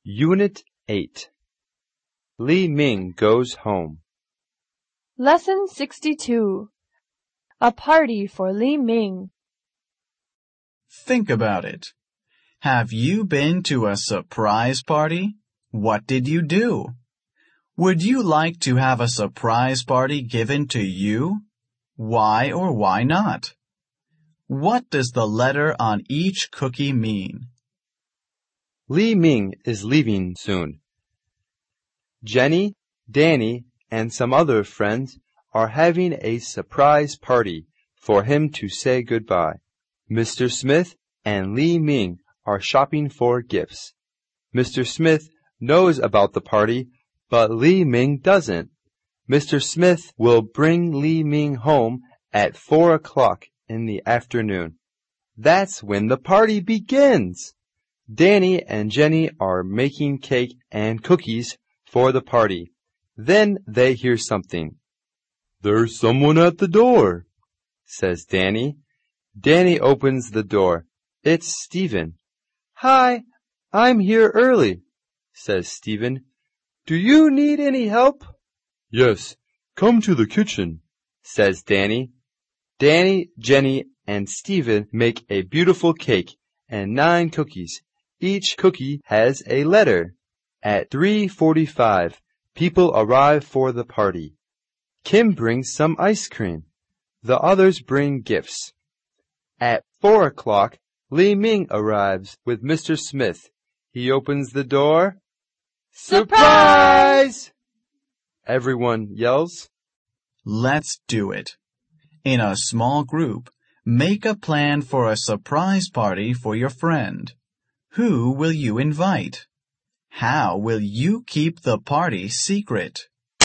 Unit 8. Li Ming Goes Home. Lesson 62. A party for Li Ming. Think about it. Have you been to a surprise party? What did you do? Would you like to have a surprise party given to you? Why or why not? What does the letter on each cookie mean? Li Ming is leaving soon. Jenny, Danny, and some other friends are having a surprise party for him to say goodbye. Mr. Smith and Li Ming are shopping for gifts. Mr. Smith knows about the party, but Li Ming doesn't. Mr. Smith will bring Li Ming home at 4 o'clock in the afternoon. That's when the party begins. Danny and Jenny are making cake and cookies for the party. Then they hear something. "There's someone at the door," says Danny. Danny opens the door. It's Stephen. "Hi, I'm here early," says Stephen. "Do you need any help?" "Yes, come to the kitchen," says Danny. Danny, Jenny, and Stephen make a beautiful cake and 9 cookies. Each cookie has a letter. At 3:45, people arrive for the party. Kim brings some ice cream. The others bring gifts. At 4 o'clock, Li Ming arrives with Mr. Smith. He opens the door. "Surprise!" Everyone yells. Let's do it. In a small group, make a plan for a surprise party for your friend. Who will you invite? How will you keep the party secret?